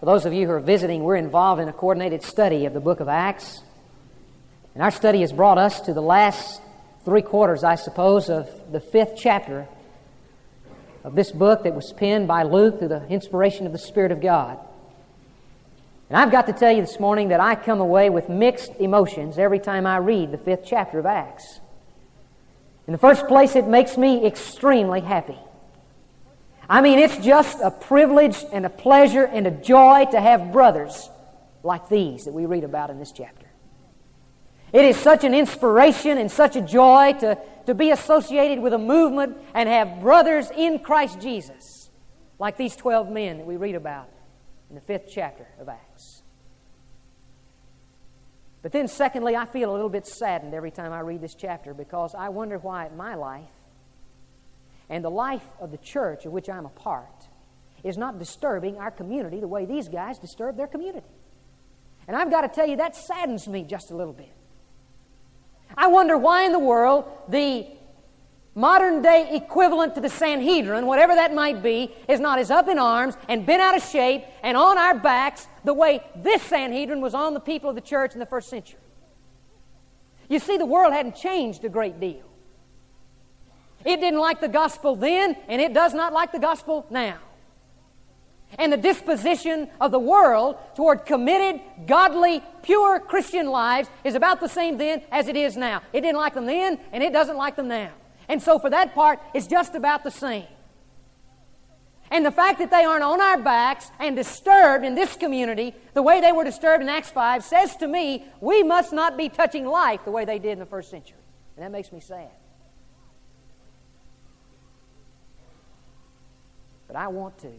For those of you who are visiting, we're involved in a coordinated study of the book of Acts. And our study has brought us to the last 3 quarters, I suppose, of the 5th chapter of this book that was penned by Luke through the inspiration of the Spirit of God. And I've got to tell you this morning that I come away with mixed emotions every time I read the 5th chapter of Acts. In the first place, it makes me extremely happy. I mean, it's just a privilege and a pleasure and a joy to have brothers like these that we read about in this chapter. It is such an inspiration and such a joy to be associated with a movement and have brothers in Christ Jesus, like these 12 men that we read about in the 5th chapter of Acts. But then secondly, I feel a little bit saddened every time I read this chapter because I wonder why my life and the life of the church of which I'm a part is not disturbing our community the way these guys disturb their community. And I've got to tell you, that saddens me just a little bit. I wonder why in the world the modern-day equivalent to the Sanhedrin, whatever that might be, is not as up in arms and bent out of shape and on our backs the way this Sanhedrin was on the people of the church in the first century. You see, the world hadn't changed a great deal. It didn't like the gospel then, and it does not like the gospel now. And the disposition of the world toward committed, godly, pure Christian lives is about the same then as it is now. It didn't like them then, and it doesn't like them now. And so for that part, it's just about the same. And the fact that they aren't on our backs and disturbed in this community the way they were disturbed in Acts 5 says to me, we must not be touching life the way they did in the first century. And that makes me sad. But I want to.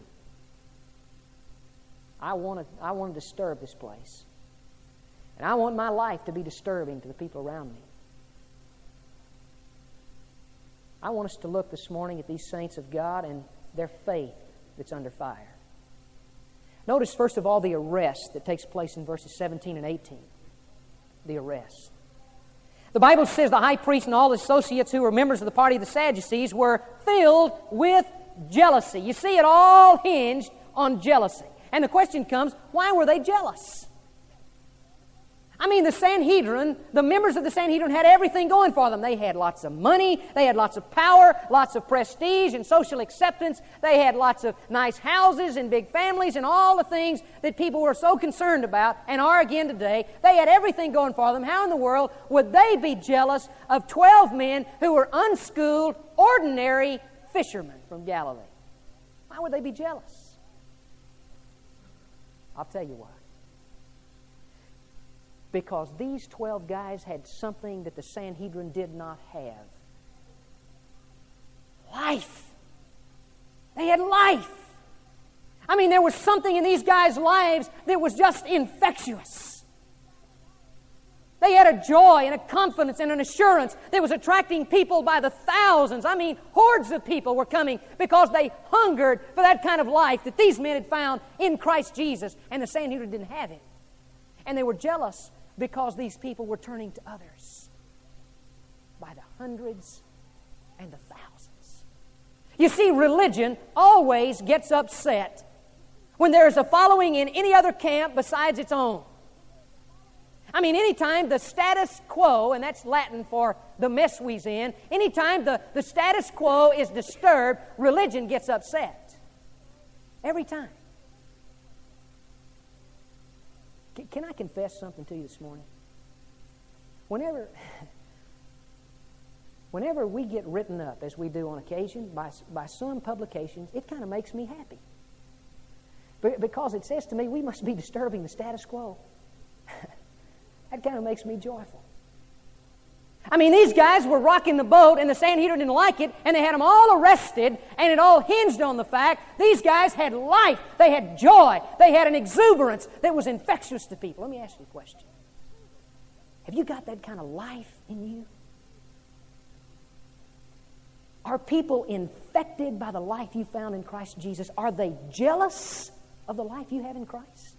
I want to disturb this place. And I want my life to be disturbing to the people around me. I want us to look this morning at these saints of God and their faith that's under fire. Notice, first of all, the arrest that takes place in verses 17 and 18. The arrest. The Bible says the high priest and all the associates who were members of the party of the Sadducees were filled with jealousy. You see, it all hinged on jealousy. And the question comes, why were they jealous? I mean, the Sanhedrin, the members of the Sanhedrin had everything going for them. They had lots of money, they had lots of power, lots of prestige and social acceptance. They had lots of nice houses and big families and all the things that people were so concerned about and are again today. They had everything going for them. How in the world would they be jealous of 12 men who were unschooled, ordinary fishermen from Galilee? Why would they be jealous? I'll tell you why. Because these 12 guys had something that the Sanhedrin did not have. Life. They had life. I mean, there was something in these guys' lives that was just infectious. They had a joy and a confidence and an assurance that was attracting people by the thousands. I mean, hordes of people were coming because they hungered for that kind of life that these men had found in Christ Jesus, and the Sanhedrin didn't have it. And they were jealous because these people were turning to others by the hundreds and the thousands. You see, religion always gets upset when there is a following in any other camp besides its own. I mean, anytime the status quo, and that's Latin for the mess we's in, anytime the status quo is disturbed, religion gets upset. Every time. Can I confess something to you this morning? Whenever we get written up, as we do on occasion, by some publications, it kind of makes me happy. Because it says to me, we must be disturbing the status quo. That kind of makes me joyful. I mean, these guys were rocking the boat, and the Sanhedrin didn't like it, and they had them all arrested, and it all hinged on the fact these guys had life, they had joy, they had an exuberance that was infectious to people. Let me ask you a question. Have you got that kind of life in you? Are people infected by the life you found in Christ Jesus? Are they jealous of the life you have in Christ?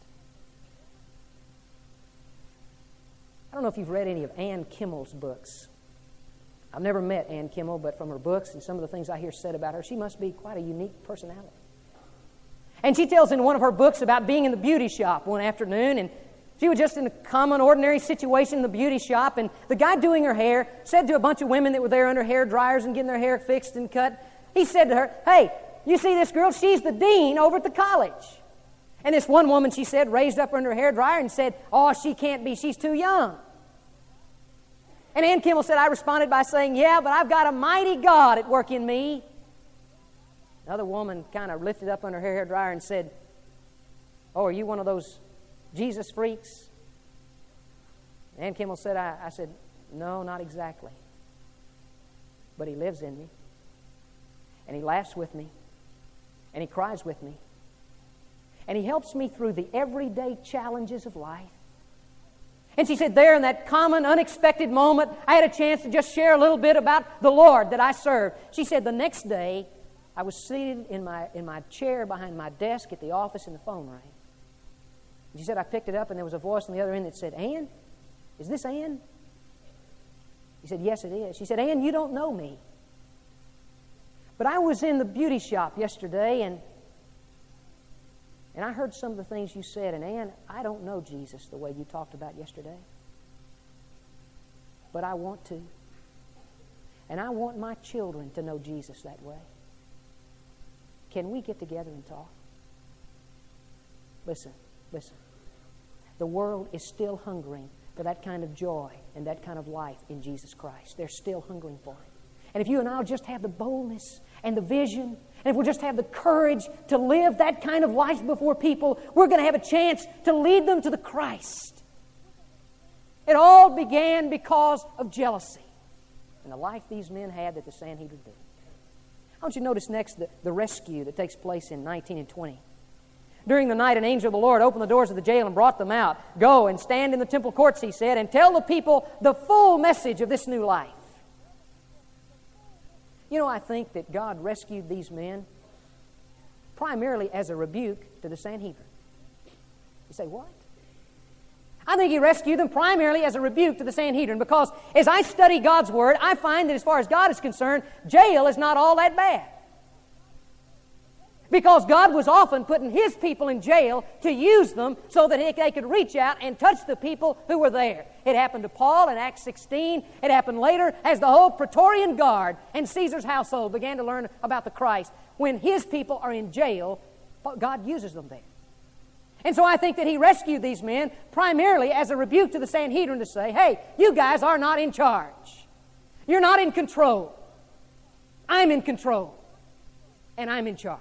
I don't know if you've read any of Ann Kimmel's books. I've never met Ann Kimmel, but from her books and some of the things I hear said about her, she must be quite a unique personality. And she tells in one of her books about being in the beauty shop one afternoon, and she was just in a common, ordinary situation in the beauty shop, and the guy doing her hair said to a bunch of women that were there under hair dryers and getting their hair fixed and cut, he said to her, "Hey, you see this girl? She's the dean over at the college." And this one woman, she said, raised up under her hair dryer and said, "Oh, she can't be. She's too young." And Ann Kimmel said, "I responded by saying, yeah, but I've got a mighty God at work in me." Another woman kind of lifted up under her hair dryer and said, "Oh, are you one of those Jesus freaks?" Ann Kimmel said, I said, "No, not exactly. But He lives in me. And He laughs with me. And He cries with me. And He helps me through the everyday challenges of life." And she said, there in that common, unexpected moment, I had a chance to just share a little bit about the Lord that I serve. She said, the next day, I was seated in my chair behind my desk at the office, and the phone rang. She said, I picked it up, and there was a voice on the other end that said, "Ann? Is this Ann?" He said, "Yes, it is." She said, "Ann, you don't know me. But I was in the beauty shop yesterday, and I heard some of the things you said, and Ann, I don't know Jesus the way you talked about yesterday. But I want to. And I want my children to know Jesus that way. Can we get together and talk?" Listen. The world is still hungering for that kind of joy and that kind of life in Jesus Christ. They're still hungering for it. And if you and I will just have the boldness and the vision, and if we'll just have the courage to live that kind of life before people, we're going to have a chance to lead them to the Christ. It all began because of jealousy and the life these men had that the Sanhedrin did. I want you to notice next the rescue that takes place in 19 and 20. During the night, an angel of the Lord opened the doors of the jail and brought them out. "Go and stand in the temple courts," he said, "and tell the people the full message of this new life." You know, I think that God rescued these men primarily as a rebuke to the Sanhedrin. You say, what? I think He rescued them primarily as a rebuke to the Sanhedrin, because as I study God's Word, I find that as far as God is concerned, jail is not all that bad. Because God was often putting His people in jail to use them so that they could reach out and touch the people who were there. It happened to Paul in Acts 16. It happened later as the whole Praetorian Guard and Caesar's household began to learn about the Christ. When His people are in jail, God uses them there. And so I think that He rescued these men primarily as a rebuke to the Sanhedrin to say, hey, you guys are not in charge. You're not in control. I'm in control. And I'm in charge.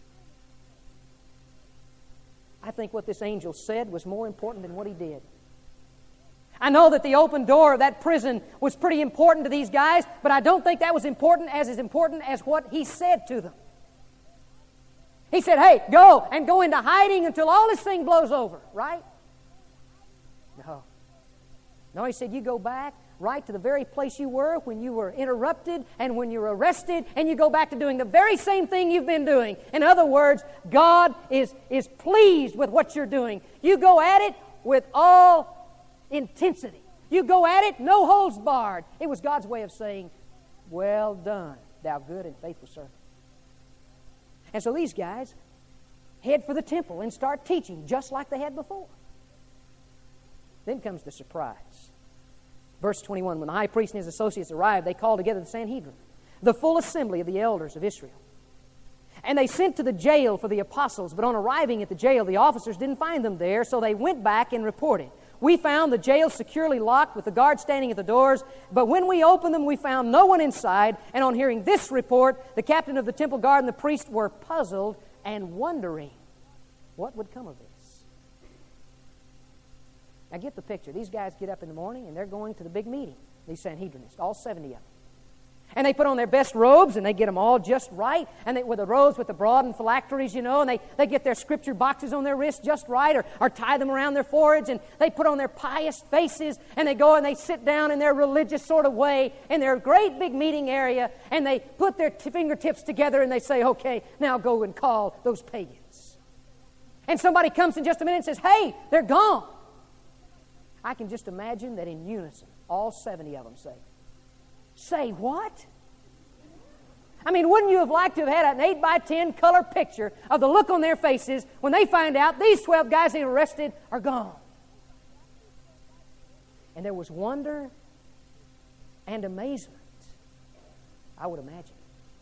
I think what this angel said was more important than what he did. I know that the open door of that prison was pretty important to these guys, but I don't think that was important as what he said to them. He said, hey, go into hiding until all this thing blows over, right? No, he said, you go back right to the very place you were when you were interrupted and when you were arrested, and you go back to doing the very same thing you've been doing. In other words, God is pleased with what you're doing. You go at it with all intensity. You go at it, no holds barred. It was God's way of saying, well done, thou good and faithful servant. And so these guys head for the temple and start teaching just like they had before. Then comes the surprise. Verse 21, when the high priest and his associates arrived, they called together the Sanhedrin, the full assembly of the elders of Israel. And they sent to the jail for the apostles, but on arriving at the jail, the officers didn't find them there, so they went back and reported. We found the jail securely locked with the guards standing at the doors, but when we opened them, we found no one inside. And on hearing this report, the captain of the temple guard and the priest were puzzled and wondering what would come of this. Now get the picture. These guys get up in the morning and they're going to the big meeting, these Sanhedrinists, all 70 of them. And they put on their best robes and they get them all just right. And with the robes with the broad and phylacteries, and they get their scripture boxes on their wrists just right, or tie them around their foreheads, and they put on their pious faces, and they go and they sit down in their religious sort of way in their great big meeting area, and they put their fingertips together and they say, okay, now go and call those pagans. And somebody comes in just a minute and says, hey, they're gone. I can just imagine that in unison, all 70 of them say what? I mean, wouldn't you have liked to have had an 8 by 10 color picture of the look on their faces when they find out these 12 guys they arrested are gone? And there was wonder and amazement. I would imagine.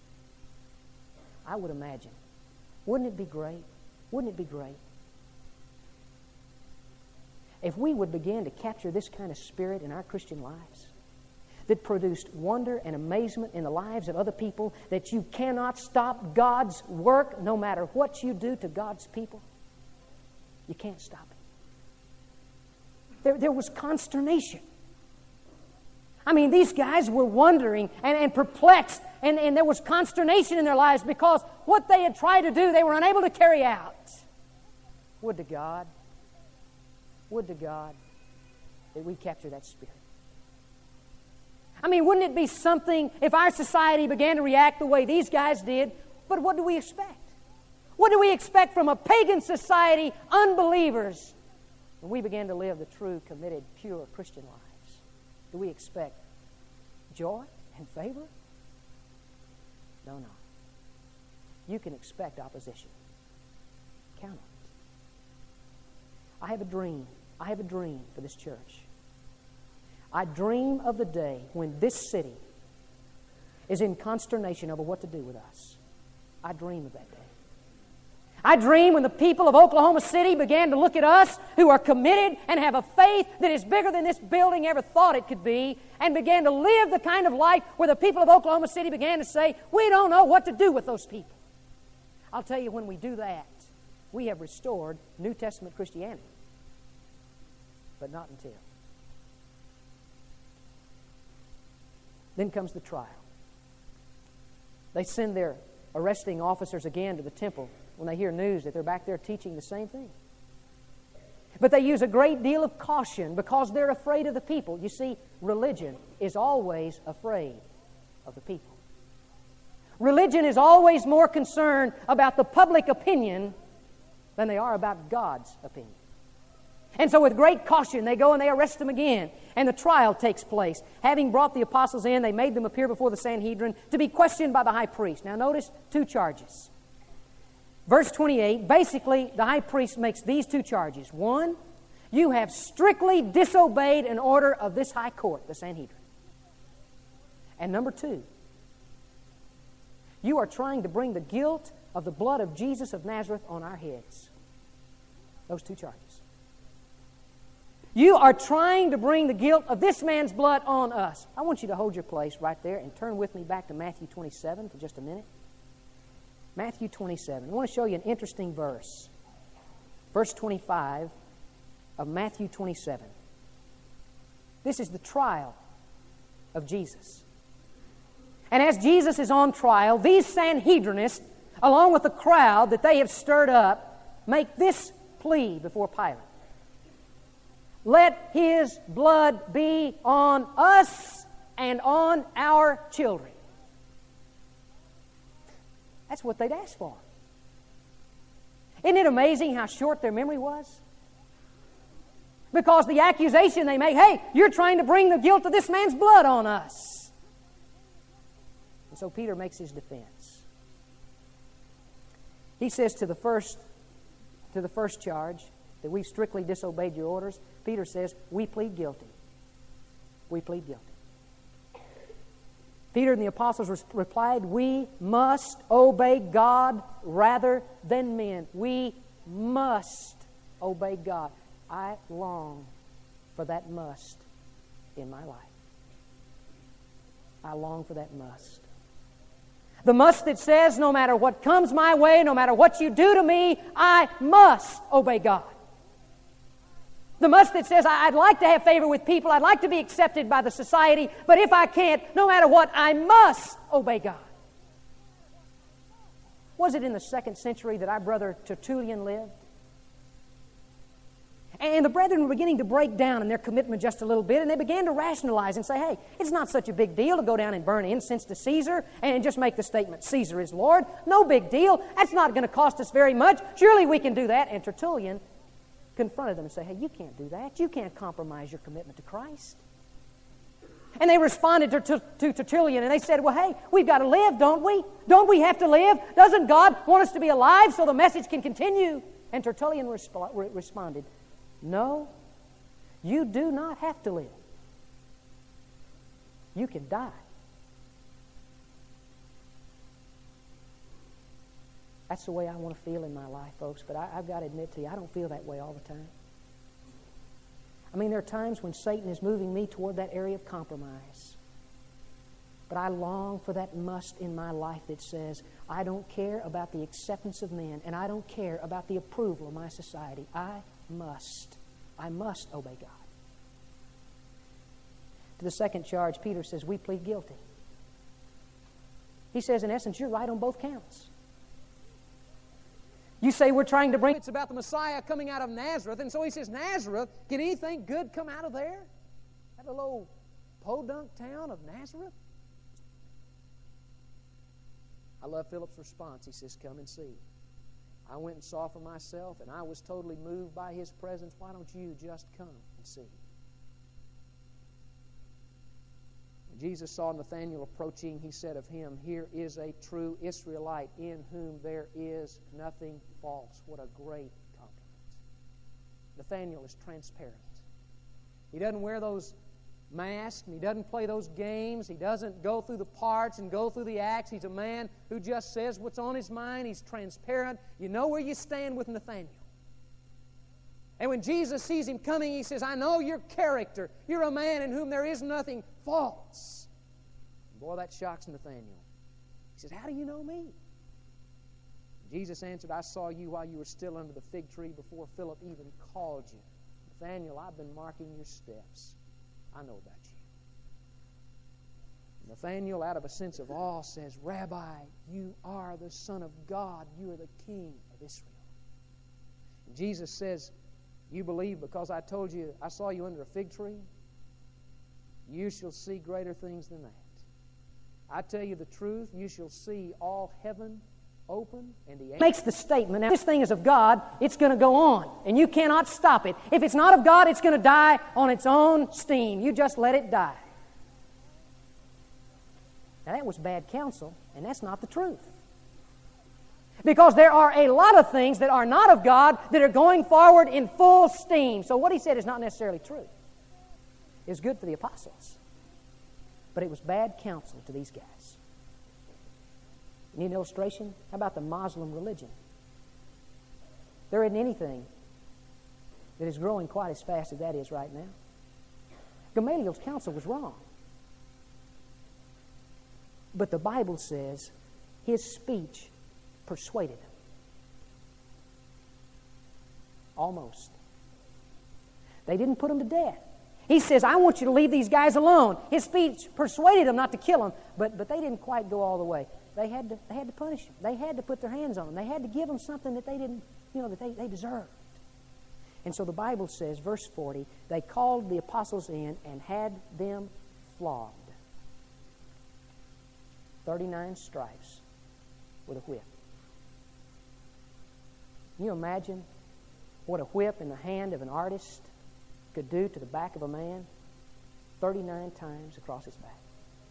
I would imagine. Wouldn't it be great? Wouldn't it be great? If we would begin to capture this kind of spirit in our Christian lives, that produced wonder and amazement in the lives of other people, that you cannot stop God's work no matter what you do to God's people. You can't stop it. There was consternation. I mean, these guys were wondering and perplexed, and there was consternation in their lives because what they had tried to do, they were unable to carry out. Would to God that we capture that spirit. I mean, wouldn't it be something if our society began to react the way these guys did? But what do we expect? What do we expect from a pagan society, unbelievers, when we begin to live the true, committed, pure Christian lives? Do we expect joy and favor? No. You can expect opposition. Count on it. I have a dream. I have a dream for this church. I dream of the day when this city is in consternation over what to do with us. I dream of that day. I dream when the people of Oklahoma City began to look at us who are committed and have a faith that is bigger than this building ever thought it could be, and began to live the kind of life where the people of Oklahoma City began to say, we don't know what to do with those people. I'll tell you, when we do that, we have restored New Testament Christianity. But not until. Then comes the trial. They send their arresting officers again to the temple when they hear news that they're back there teaching the same thing. But they use a great deal of caution because they're afraid of the people. You see, religion is always afraid of the people. Religion is always more concerned about the public opinion than they are about God's opinion. And so with great caution, they go and they arrest them again. And the trial takes place. Having brought the apostles in, they made them appear before the Sanhedrin to be questioned by the high priest. Now notice 2 charges. Verse 28, basically the high priest makes these 2 charges. 1, you have strictly disobeyed an order of this high court, the Sanhedrin. And number 2, you are trying to bring the guilt of the blood of Jesus of Nazareth on our heads. Those 2 charges. You are trying to bring the guilt of this man's blood on us. I want you to hold your place right there and turn with me back to Matthew 27 for just a minute. Matthew 27. I want to show you an interesting verse. Verse 25 of Matthew 27. This is the trial of Jesus. And as Jesus is on trial, these Sanhedrinists, along with the crowd that they have stirred up, make this plea before Pilate. Let his blood be on us and on our children. That's what they'd asked for. Isn't it amazing how short their memory was? Because the accusation they make, hey, you're trying to bring the guilt of this man's blood on us. And so Peter makes his defense. He says to the first charge, that we've strictly disobeyed your orders, Peter says, we plead guilty. We plead guilty. Peter and the apostles replied, we must obey God rather than men. We must obey God. I long for that must in my life. I long for that must. The must that says, no matter what comes my way, no matter what you do to me, I must obey God. The must that says, I'd like to have favor with people, I'd like to be accepted by the society, but if I can't, no matter what, I must obey God. Was it in the 2nd century that our brother Tertullian lived? And the brethren were beginning to break down in their commitment just a little bit, and they began to rationalize and say, hey, it's not such a big deal to go down and burn incense to Caesar and just make the statement, Caesar is Lord. No big deal. That's not going to cost us very much. Surely we can do that. And Tertullian confronted them and said, hey, you can't do that. You can't compromise your commitment to Christ. And they responded to Tertullian, and they said, well, hey, we've got to live, don't we? Don't we have to live? Doesn't God want us to be alive so the message can continue? And Tertullian responded, no, you do not have to live. You can die. That's the way I want to feel in my life, folks, but I've got to admit to you, I don't feel that way all the time. I mean, there are times when Satan is moving me toward that area of compromise. But I long for that must in my life that says, I don't care about the acceptance of men, and I don't care about the approval of my society. I must obey God. To the second charge, Peter says, we plead guilty. He says, in essence, you're right on both counts. You say we're trying to bring... It's about the Messiah coming out of Nazareth, and so he says, Nazareth, can anything good come out of there? That little old podunk town of Nazareth? I love Philip's response. He says, come and see. I went and saw for myself, and I was totally moved by his presence. Why don't you just come and see? Jesus saw Nathanael approaching. He said of him, here is a true Israelite in whom there is nothing false. What a great compliment. Nathanael is transparent. He doesn't wear those masks, and he doesn't play those games. He doesn't go through the parts and go through the acts. He's a man who just says what's on his mind. He's transparent. You know where you stand with Nathanael. And when Jesus sees him coming, he says, I know your character. You're a man in whom there is nothing false. Boy, that shocks Nathanael. He says, how do you know me? Jesus answered, I saw you while you were still under the fig tree before Philip even called you. Nathanael, I've been marking your steps. I know about you. Nathanael, out of a sense of awe, says, Rabbi, you are the Son of God. You are the King of Israel. And Jesus says, you believe because I told you I saw you under a fig tree? You shall see greater things than that. I tell you the truth, you shall see all heaven open and the angels. Makes the statement, now this thing is of God, it's going to go on, and you cannot stop it. If it's not of God, it's going to die on its own steam. You just let it die. Now that was bad counsel, and that's not the truth. Because there are a lot of things that are not of God that are going forward in full steam. So what he said is not necessarily true. It was good for the apostles, but it was bad counsel to these guys. You need an illustration? How about the Muslim religion? There isn't anything that is growing quite as fast as that is right now. Gamaliel's counsel was wrong. But the Bible says his speech persuaded him. Almost. They didn't put him to death. He says, I want you to leave these guys alone. His speech persuaded them not to kill him, but they didn't quite go all the way. They had to punish him. They had to put their hands on him. They had to give him something that they didn't, that they deserved. And so the Bible says, verse 40, they called the apostles in and had them flogged. 39 stripes with a whip. Can you imagine what a whip in the hand of an artist could do to the back of a man? 39 times across his back.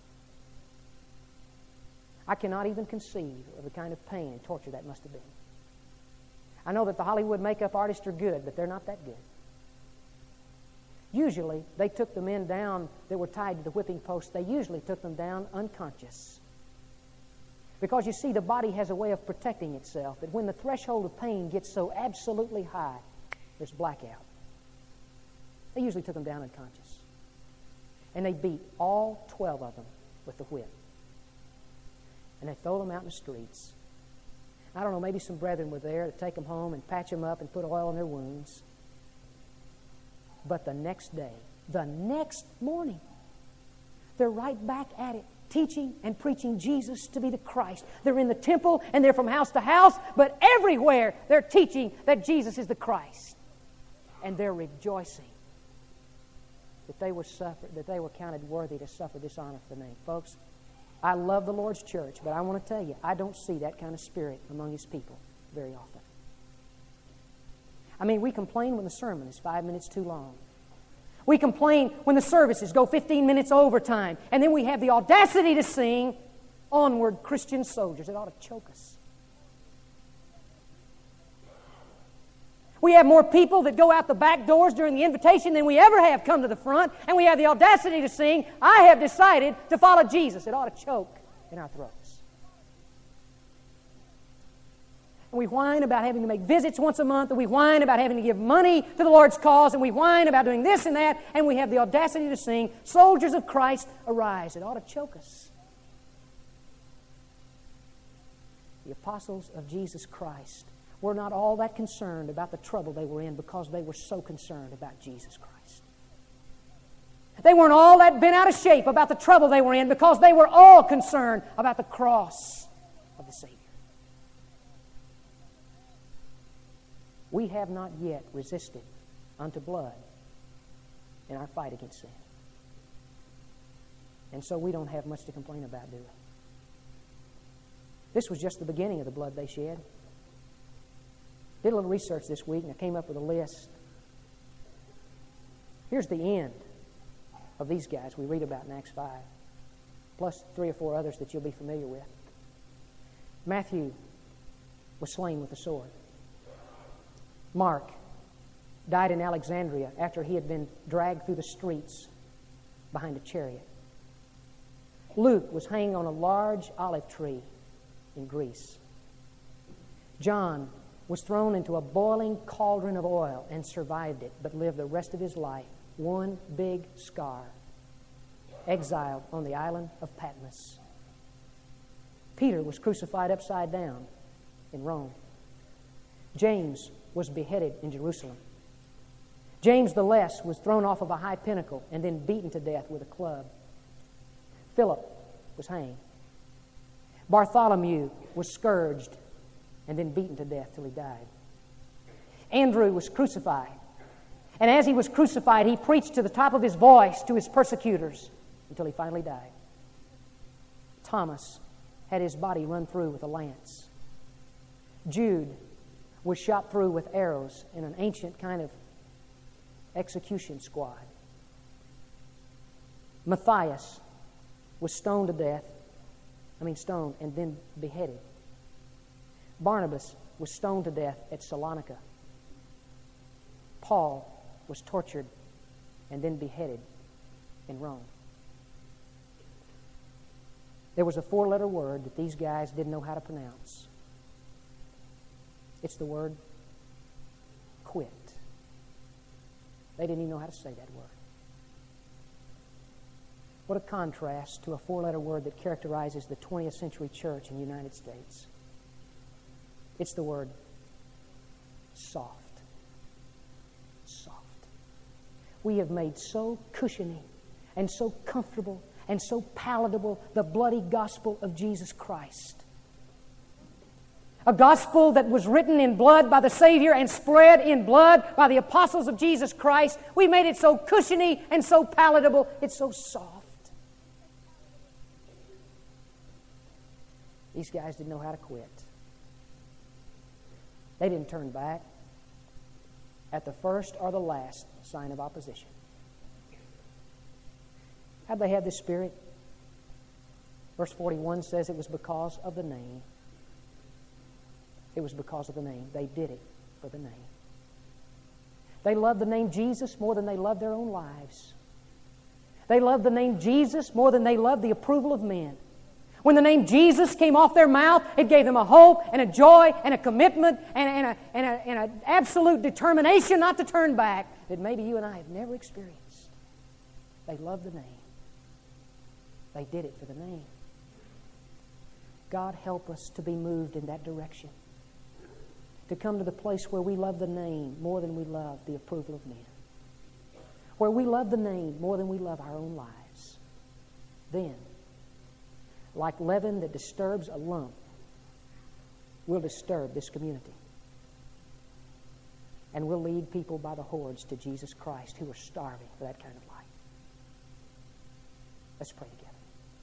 I cannot even conceive of the kind of pain and torture that must have been. I know that the Hollywood makeup artists are good, but they're not that good. Usually, they took the men down that were tied to the whipping post. They usually took them down unconscious. Because you see, the body has a way of protecting itself that when the threshold of pain gets so absolutely high, there's blackout. They usually took them down unconscious. And they beat all 12 of them with the whip. And they throw them out in the streets. I don't know, maybe some brethren were there to take them home and patch them up and put oil on their wounds. But the next day, the next morning, they're right back at it, teaching and preaching Jesus to be the Christ. They're in the temple and they're from house to house, but everywhere they're teaching that Jesus is the Christ. And they're rejoicing that they were counted worthy to suffer dishonor for the name. Folks, I love the Lord's church, but I want to tell you, I don't see that kind of spirit among His people very often. I mean, we complain when the sermon is 5 minutes too long. We complain when the services go 15 minutes overtime. And then we have the audacity to sing, "Onward, Christian Soldiers." It ought to choke us. We have more people that go out the back doors during the invitation than we ever have come to the front. And we have the audacity to sing, "I have decided to follow Jesus." It ought to choke in our throats. And we whine about having to make visits once a month, and we whine about having to give money to the Lord's cause, and we whine about doing this and that, and we have the audacity to sing, "Soldiers of Christ, arise." It ought to choke us. The apostles of Jesus Christ were not all that concerned about the trouble they were in because they were so concerned about Jesus Christ. They weren't all that bent out of shape about the trouble they were in because they were all concerned about the cross of the Savior. We have not yet resisted unto blood in our fight against sin. And so we don't have much to complain about, do we? This was just the beginning of the blood they shed. Did a little research this week and I came up with a list. Here's the end of these guys we read about in Acts 5, plus 3 or 4 others that you'll be familiar with. Matthew was slain with a sword. Mark died in Alexandria after he had been dragged through the streets behind a chariot. Luke was hanging on a large olive tree in Greece. John was thrown into a boiling cauldron of oil and survived it, but lived the rest of his life one big scar, exiled on the island of Patmos. Peter was crucified upside down in Rome. James was beheaded in Jerusalem. James the Less was thrown off of a high pinnacle and then beaten to death with a club. Philip was hanged. Bartholomew was scourged and then beaten to death till he died. Andrew was crucified. And as he was crucified, he preached to the top of his voice to his persecutors until he finally died. Thomas had his body run through with a lance. Jude was shot through with arrows in an ancient kind of execution squad. Matthias was stoned and then beheaded. Barnabas was stoned to death at Salonica. Paul was tortured and then beheaded in Rome. There was a 4-letter word that these guys didn't know how to pronounce. It's the word quit. They didn't even know how to say that word. What a contrast to a 4-letter word that characterizes the 20th century church in the United States. It's the word soft. Soft. We have made so cushioning and so comfortable and so palatable the bloody gospel of Jesus Christ. A gospel that was written in blood by the Savior and spread in blood by the apostles of Jesus Christ. We made it so cushiony and so palatable. It's so soft. These guys didn't know how to quit. They didn't turn back at the first or the last sign of opposition. How'd they have this spirit? Verse 41 says it was because of the name. It was because of the name. They did it for the name. They loved the name Jesus more than they loved their own lives. They loved the name Jesus more than they loved the approval of men. When the name Jesus came off their mouth, it gave them a hope and a joy and a commitment and an absolute determination not to turn back that maybe you and I have never experienced. They loved the name. They did it for the name. God help us to be moved in that direction. To come to the place where we love the name more than we love the approval of men. Where we love the name more than we love our own lives. Then, like leaven that disturbs a lump, will disturb this community. And we'll lead people by the hordes to Jesus Christ who are starving for that kind of life. Let's pray together.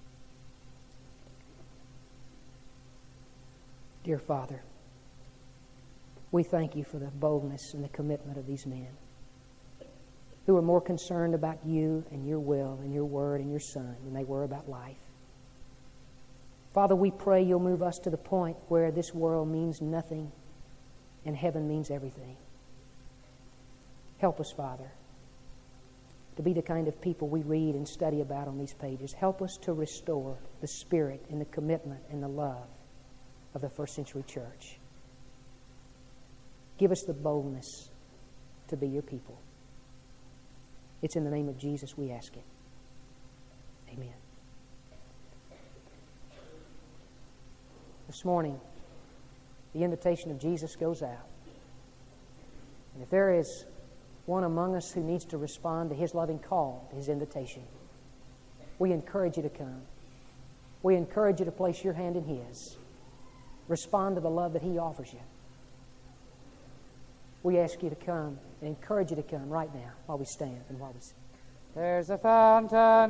Dear Father, we thank you for the boldness and the commitment of these men. who are more concerned about you and your will and your word and your Son than they were about life. Father, we pray you'll move us to the point where this world means nothing and heaven means everything. Help us, Father, to be the kind of people we read and study about on these pages. Help us to restore the spirit and the commitment and the love of the first century church. Give us the boldness to be your people. It's in the name of Jesus we ask it. Amen. This morning, the invitation of Jesus goes out. And if there is one among us who needs to respond to His loving call, to His invitation, we encourage you to come. We encourage you to place your hand in His. Respond to the love that He offers you. We ask you to come and encourage you to come right now while we stand and while we sing. There's a fountain.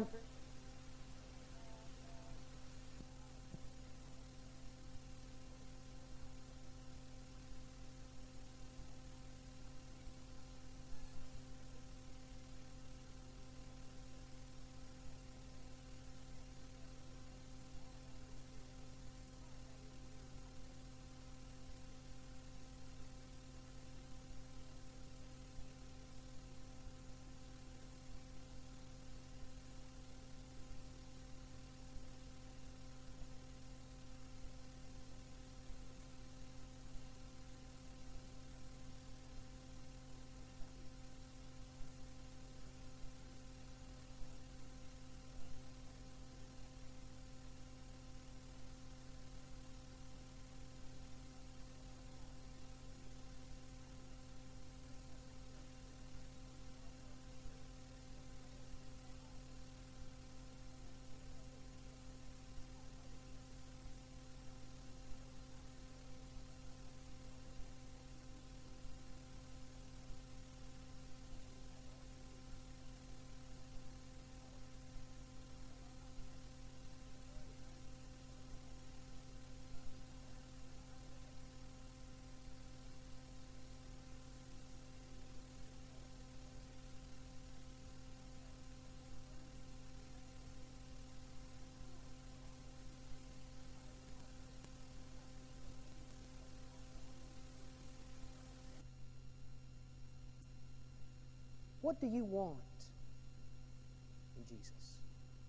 What do you want in Jesus?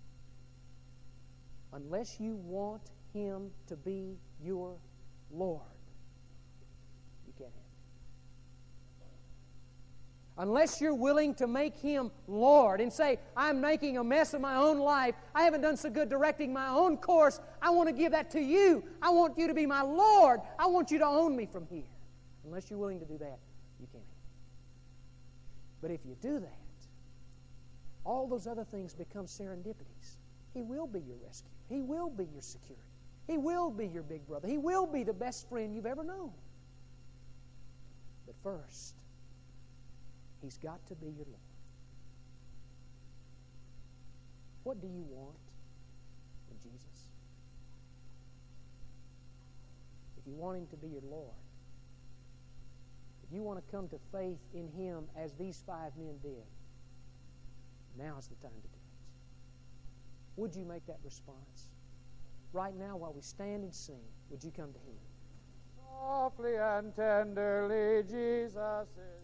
Unless you want Him to be your Lord, you can't have it. Unless you're willing to make Him Lord and say, I'm making a mess of my own life. I haven't done so good directing my own course. I want to give that to you. I want you to be my Lord. I want you to own me from here. Unless you're willing to do that, you can't have it. But if you do that, all those other things become serendipities. He will be your rescue. He will be your security. He will be your big brother. He will be the best friend you've ever known. But first, He's got to be your Lord. What do you want in Jesus? If you want Him to be your Lord, if you want to come to faith in Him as these 5 men did, now's the time to do it. Would you make that response? Right now, while we stand and sing, would you come to Him? Softly and tenderly, Jesus is